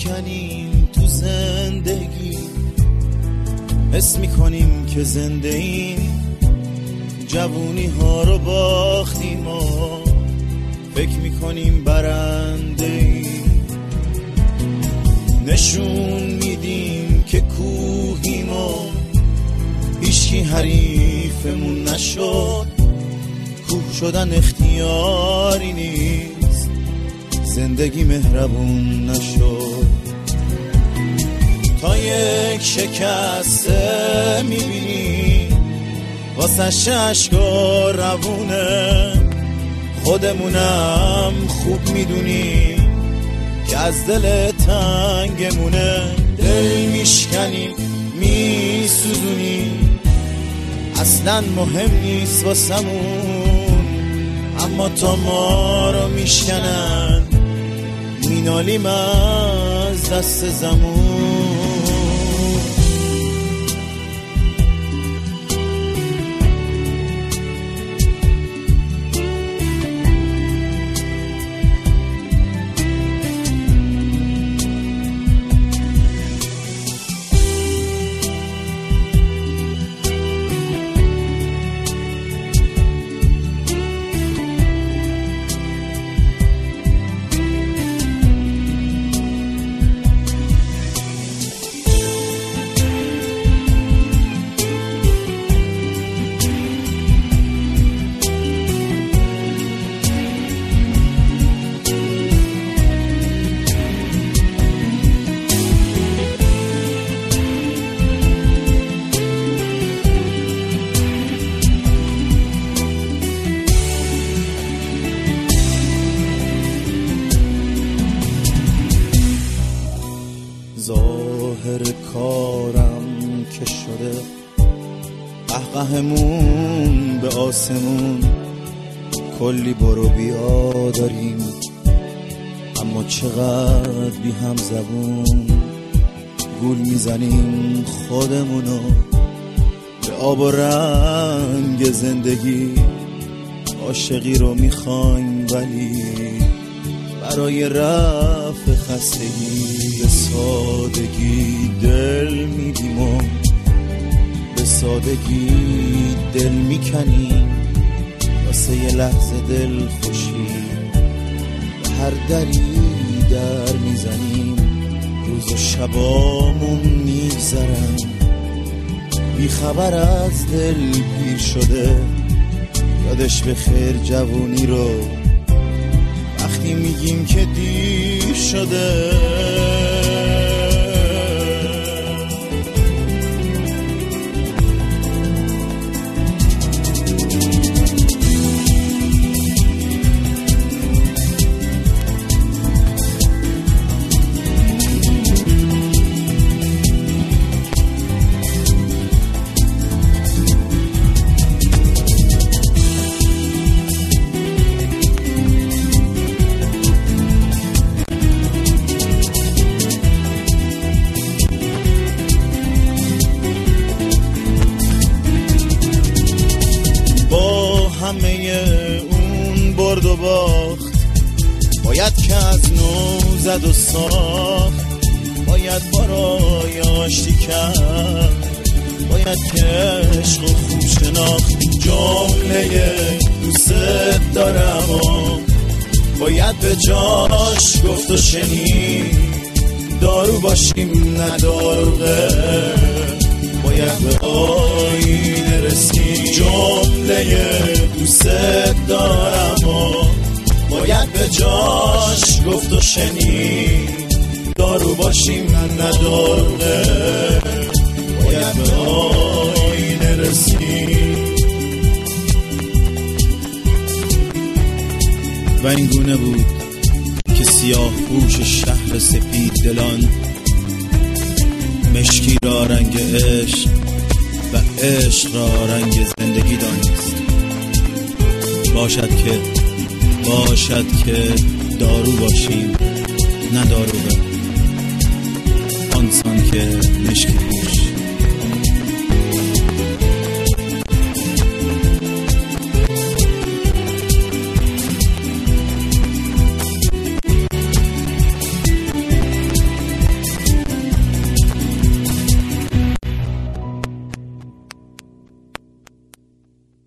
میشکنیم تو زندگی، حس میکنیم که زنده این جوونی ها رو باختیم و فکر میکنیم برنده این. نشون میدیم که کوهیم و هیچکی حریفمون نشد. کوه شدن اختیاری نیست، زندگی مهربون نشد. تا یک شکسته میبینی واسه اشکا روونه، خودمونم خوب میدونی که از دل تنگمونه. دل میشکنیم میسوزونی، اصلا مهم نیست واسمون، اما تا ما رو میشکنن مینالیم از دست زمون. ظاهر کارم که شده قهقهمون به آسمون، کلی برو بیا داریم اما چقدر بی هم زبون. گول میزنیم خودمونو به آب و رنگ زندگی، عاشقی رو میخوایم ولی برای رفع خستگی به سادگی دل میدیم و به سادگی دل میکنیم. واسه یه لحظه دل خوشی به هر دری در میزنیم. روز و شبامون میگذرن بی خبر از دل پیر شده. یادش به خیر جوونی رو وقتی میگیم که دیر شده. همه اون برد و باخت باید که از نو زد و ساخت. باید برای آشتی کرد، باید که عشق و خوب شناخت. جمله دوست دارم و باید به جاش گفت و شنید. دارو باشیم نه داروغه، باید به آینه رسید. جمله دوست دارم و باید به جاش گفت و شنید. دارو باشیم نه داروغه، باید به آینه رسید. و این گونه بود که سیاه پوش شهر سپید دلان مشکی را رنگ عشق و عشق را رنگ زندگی دانست. باشد که دارو باشیم نه داروغه، آنسان که مشکی پوش